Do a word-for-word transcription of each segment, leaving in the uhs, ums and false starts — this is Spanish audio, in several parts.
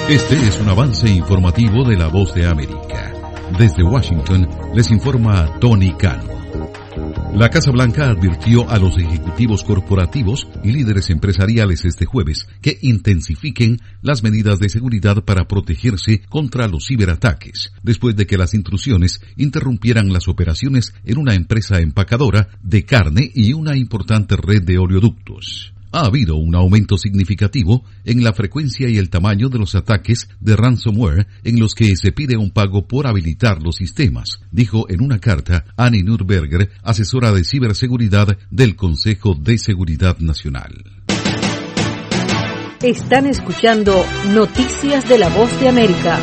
Este es un avance informativo de La Voz de América. Desde Washington les informa Tony Cano. La Casa Blanca advirtió a los ejecutivos corporativos y líderes empresariales este jueves que intensifiquen las medidas de seguridad para protegerse contra los ciberataques, después de que las intrusiones interrumpieran las operaciones en una empresa empacadora de carne y una importante red de oleoductos. Ha habido un aumento significativo en la frecuencia y el tamaño de los ataques de ransomware en los que se pide un pago por habilitar los sistemas, dijo en una carta Annie Nürnberger, asesora de ciberseguridad del Consejo de Seguridad Nacional. Están escuchando Noticias de la Voz de América.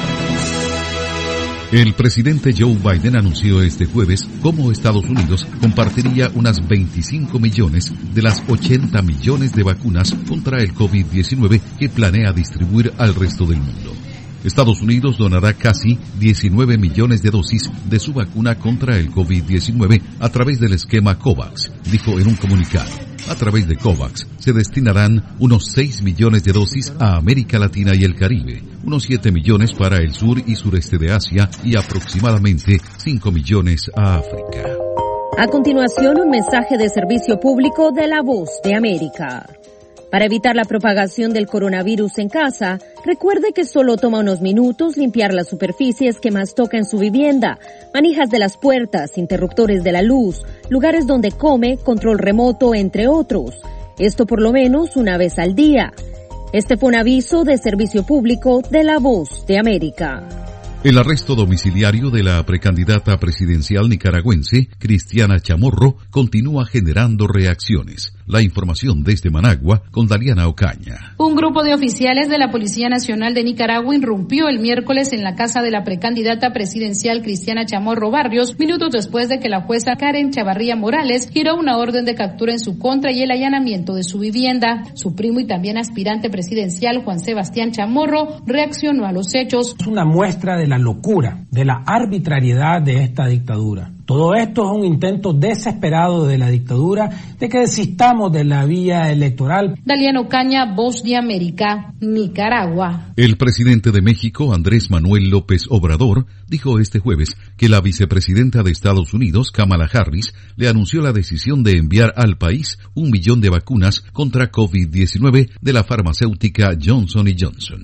El presidente Joe Biden anunció este jueves cómo Estados Unidos compartiría unas veinticinco millones de las ochenta millones de vacunas contra el COVID diecinueve que planea distribuir al resto del mundo. Estados Unidos donará casi diecinueve millones de dosis de su vacuna contra el COVID diecinueve a través del esquema COVAX, dijo en un comunicado. A través de COVAX se destinarán unos seis millones de dosis a América Latina y el Caribe, unos siete millones para el sur y sureste de Asia y aproximadamente cinco millones a África. A continuación, un mensaje de servicio público de La Voz de América. Para evitar la propagación del coronavirus en casa, recuerde que solo toma unos minutos limpiar las superficies que más toca en su vivienda, manijas de las puertas, interruptores de la luz, lugares donde come, control remoto, entre otros. Esto por lo menos una vez al día. Este fue un aviso de servicio público de La Voz de América. El arresto domiciliario de la precandidata presidencial nicaragüense, Cristiana Chamorro, continúa generando reacciones. La información desde Managua con Daliana Ocaña. Un grupo de oficiales de la Policía Nacional de Nicaragua irrumpió el miércoles en la casa de la precandidata presidencial Cristiana Chamorro Barrios, minutos después de que la jueza Karen Chavarría Morales giró una orden de captura en su contra y el allanamiento de su vivienda. Su primo y también aspirante presidencial, Juan Sebastián Chamorro, reaccionó a los hechos. Es una muestra de la locura, de la arbitrariedad de esta dictadura. Todo esto es un intento desesperado de la dictadura de que desistamos de la vía electoral. Daliana Ocaña, Voz de América, Nicaragua. El presidente de México, Andrés Manuel López Obrador, dijo este jueves que la vicepresidenta de Estados Unidos, Kamala Harris, le anunció la decisión de enviar al país un millón de vacunas contra COVID diecinueve de la farmacéutica Johnson y Johnson.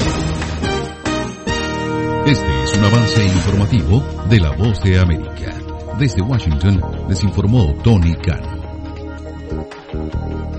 Este es un avance informativo de La Voz de América. Desde Washington les informó Tony Cano.